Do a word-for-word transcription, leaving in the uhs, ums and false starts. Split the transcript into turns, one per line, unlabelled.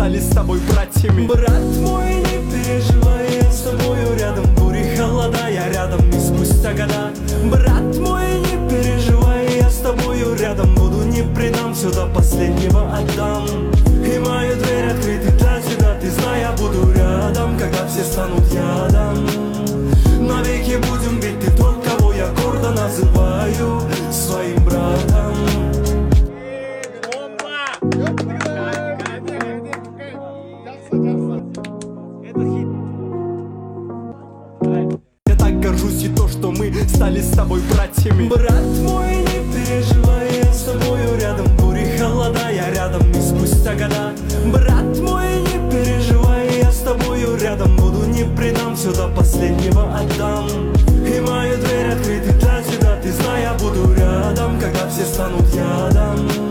стали с тобой братьями. Брат мой, не переживай, я с тобою рядом. Бури, холода, я рядом и спустя года. Брат мой, не переживай, я с тобою рядом. Буду, не предам, все до последнего отдам. И мои двери открыты для тебя, ты знай, я буду рядом, когда все станут ядом. Навеки будем, ведь ты тот, кого я гордо называю своим братом. Я так горжусь и то, что мы стали с тобой братьями. Брат мой, не переживай, я с тобою рядом. Бури, холода, я рядом и спустя года. Брат мой, не переживай, я с тобою рядом. Буду, не предам, все до последнего отдам. И мои двери открыты для тебя, ты знай, я буду рядом, когда все станут ядом.